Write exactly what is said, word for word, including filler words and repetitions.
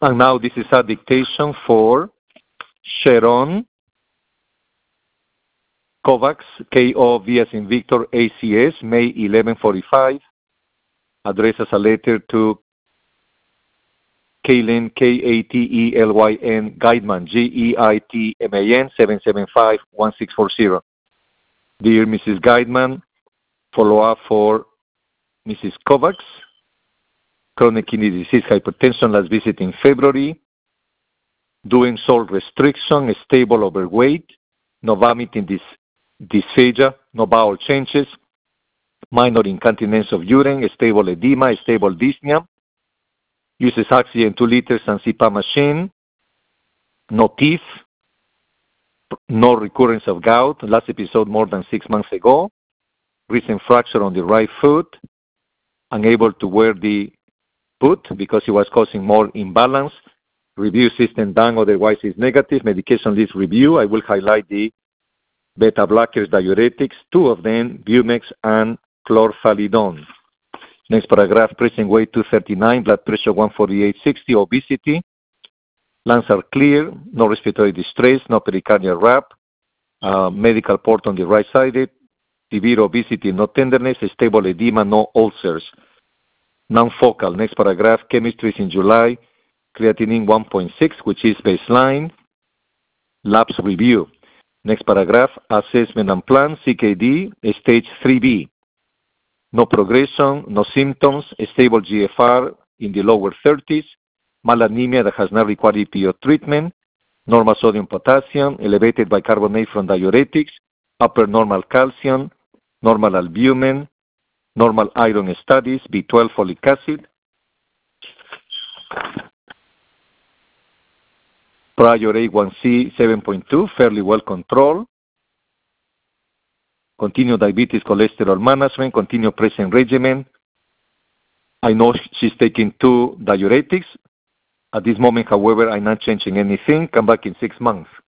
And now this is a dictation for Sharon Kovacs, K O V as in Victor, A C S, May eleven forty-five. Address as a letter to Katlyn, K A T E L Y N, Geitman, G E I T M A N, seven seven five, one six four zero. Dear Missus Geitman, follow-up for Missus Kovacs, chronic kidney disease, hypertension, last visit in February, doing salt restriction, stable overweight, no vomiting, dys- dysphagia, no bowel changes, minor incontinence of urine, stable edema, stable dyspnea, uses oxygen two liters and C PAP machine, no teeth, no recurrence of gout, last episode more than six months ago, recent fracture on the right foot, unable to wear the boot because it was causing more imbalance, review system done, otherwise is negative, medication list review. I will highlight the beta blockers, diuretics, two of them, Bumex and chlorphalidone. Next paragraph, present weight two thirty-nine, blood pressure one forty-eight sixty, obesity, lungs are clear, no respiratory distress, no pericardial wrap, uh, medical port on the right side, severe obesity, no tenderness, stable edema, no ulcers, non-focal. Next paragraph, chemistry is in July, creatinine one point six, which is baseline, labs review. Next paragraph, assessment and plan, C K D, stage three B. No progression, no symptoms, stable G F R in the lower thirties, malanemia that has not required E P O treatment, normal sodium potassium, elevated bicarbonate from diuretics, upper normal calcium, normal albumin, normal iron studies, B twelve folic acid, prior A one C seven point two, fairly well controlled, continue diabetes cholesterol management, continue present regimen. I know she's taking two diuretics. At this moment, however, I'm not changing anything. Come back in six months.